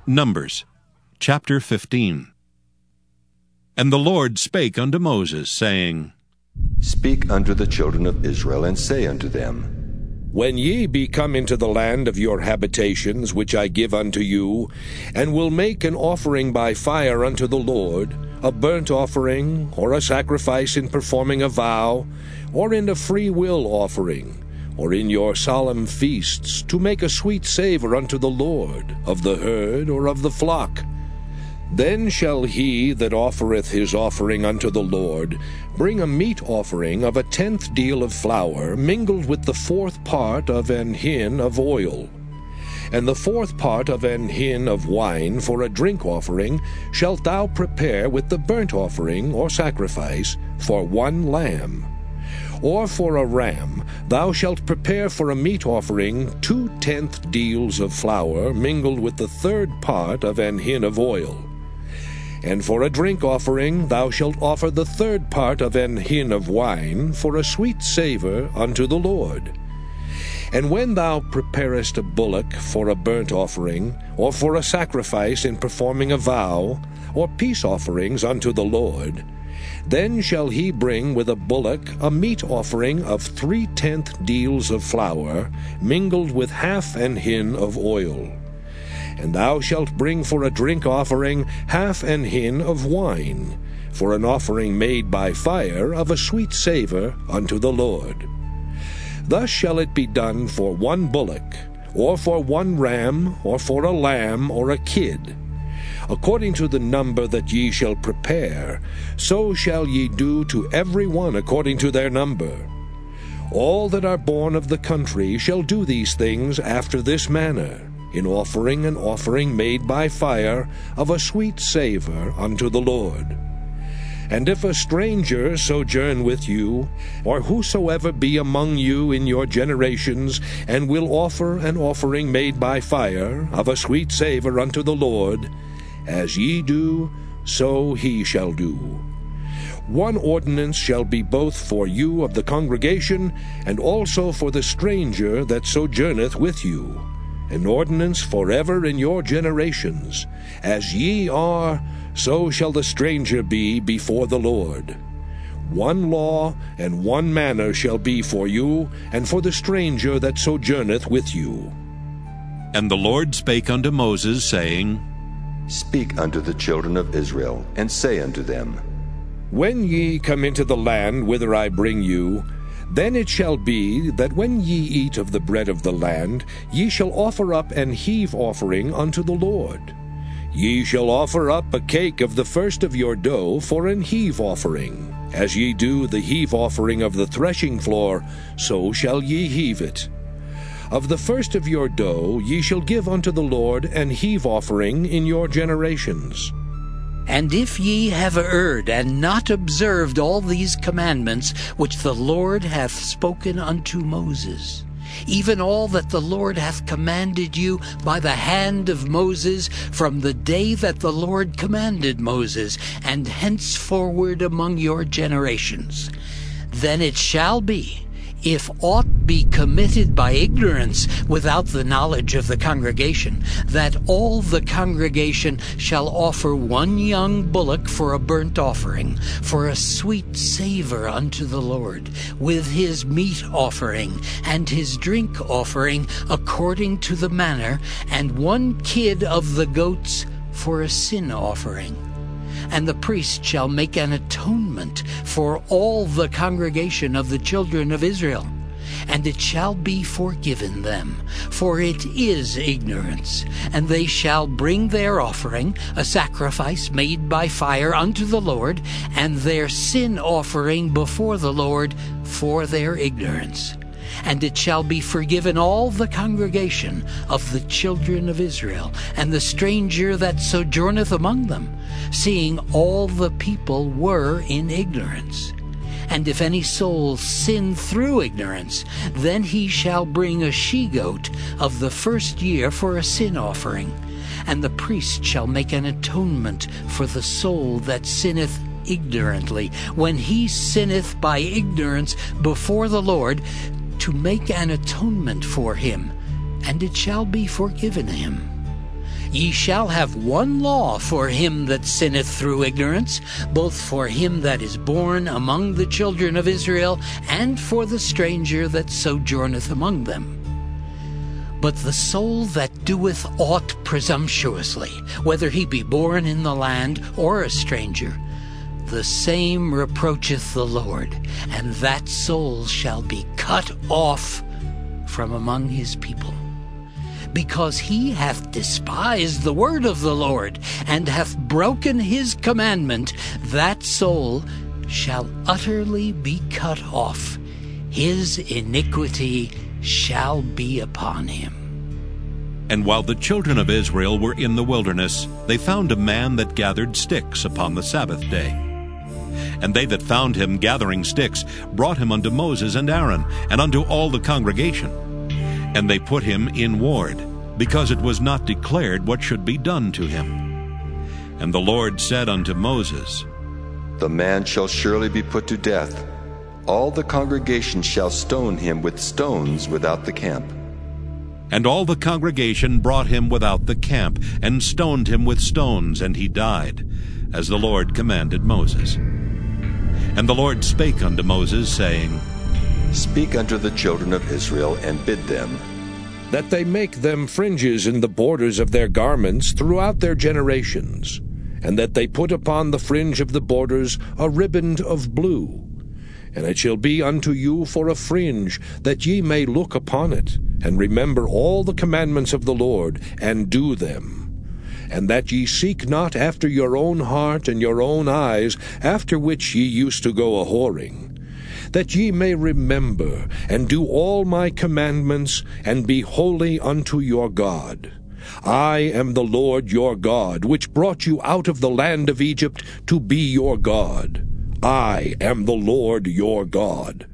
Numbers chapter 15. And the Lord spake unto Moses, saying, Speak unto the children of Israel, and say unto them, When ye be come into the land of your habitations, which I give unto you, and will make an offering by fire unto the Lord, a burnt offering, or a sacrifice in performing a vow, or in a free will offering, or in your solemn feasts, to make a sweet savour unto the Lord, of the herd or of the flock, then shall he that offereth his offering unto the Lord bring a meat offering of 1/10 deal of flour, mingled with the 4th part of an hin of oil. And the 4th part of an hin of wine for a drink offering shalt thou prepare with the burnt offering or sacrifice for 1 lamb. Or for a ram thou shalt prepare for a meat offering 2/10 deals of flour, mingled with the 3rd part of an hin of oil. And for a drink offering thou shalt offer the 3rd part of an hin of wine, for a sweet savour unto the Lord. And when thou preparest a bullock for a burnt offering, or for a sacrifice in performing a vow, or peace offerings unto the Lord, then shall he bring with a bullock a meat offering of 3/10 deals of flour, mingled with 1/2 an hin of oil. And thou shalt bring for a drink offering 1/2 an hin of wine, for an offering made by fire of a sweet savour unto the Lord. Thus shall it be done for 1 bullock, or for 1 ram, or for a lamb, or a kid. According to the number that ye shall prepare, so shall ye do to every one according to their number. All that are born of the country shall do these things after this manner, in offering an offering made by fire of a sweet savour unto the Lord. And if a stranger sojourn with you, or whosoever be among you in your generations, and will offer an offering made by fire of a sweet savour unto the Lord, as ye do, so he shall do. 1 ordinance shall be both for you of the congregation, and also for the stranger that sojourneth with you, an ordinance forever in your generations. As ye are, so shall the stranger be before the Lord. 1 law and 1 manner shall be for you, and for the stranger that sojourneth with you. And the Lord spake unto Moses, saying, Speak unto the children of Israel, and say unto them, When ye come into the land whither I bring you, then it shall be that when ye eat of the bread of the land, ye shall offer up an heave offering unto the Lord. Ye shall offer up a cake of the first of your dough for an heave offering. As ye do the heave offering of the threshing floor, so shall ye heave it. Of the first of your dough ye shall give unto the Lord an heave offering in your generations. And if ye have erred, and not observed all these commandments which the Lord hath spoken unto Moses, even all that the Lord hath commanded you by the hand of Moses, from the day that the Lord commanded Moses, and henceforward among your generations, then it shall be, if aught be committed by ignorance without the knowledge of the congregation, that all the congregation shall offer 1 young bullock for a burnt offering, for a sweet savour unto the Lord, with his meat offering and his drink offering according to the manner, and 1 kid of the goats for a sin offering. And the priest shall make an atonement for all the congregation of the children of Israel, and it shall be forgiven them, for it is ignorance. And they shall bring their offering, a sacrifice made by fire unto the Lord, and their sin offering before the Lord for their ignorance. And it shall be forgiven all the congregation of the children of Israel, and the stranger that sojourneth among them, seeing all the people were in ignorance. And if any soul sin through ignorance, then he shall bring a she-goat of the first year for a sin offering. And the priest shall make an atonement for the soul that sinneth ignorantly, when he sinneth by ignorance before the Lord, to make an atonement for him, and it shall be forgiven him. Ye shall have one law for him that sinneth through ignorance, both for him that is born among the children of Israel, and for the stranger that sojourneth among them. But the soul that doeth aught presumptuously, whether he be born in the land or a stranger, the same reproacheth the Lord, and that soul shall be cut off from among his people. Because he hath despised the word of the Lord, and hath broken his commandment, that soul shall utterly be cut off. His iniquity shall be upon him. And while the children of Israel were in the wilderness, they found a man that gathered sticks upon the Sabbath day. And they that found him gathering sticks brought him unto Moses and Aaron, and unto all the congregation. And they put him in ward, because it was not declared what should be done to him. And the Lord said unto Moses, The man shall surely be put to death. All the congregation shall stone him with stones without the camp. And all the congregation brought him without the camp, and stoned him with stones, and he died, as the Lord commanded Moses. And the Lord spake unto Moses, saying, Speak unto the children of Israel, and bid them, that they make them fringes in the borders of their garments throughout their generations, and that they put upon the fringe of the borders a riband of blue. And it shall be unto you for a fringe, that ye may look upon it, and remember all the commandments of the Lord, and do them. And that ye seek not after your own heart and your own eyes, after which ye used to go a-whoring, that ye may remember and do all my commandments, and be holy unto your God. I am the Lord your God, which brought you out of the land of Egypt to be your God. I am the Lord your God.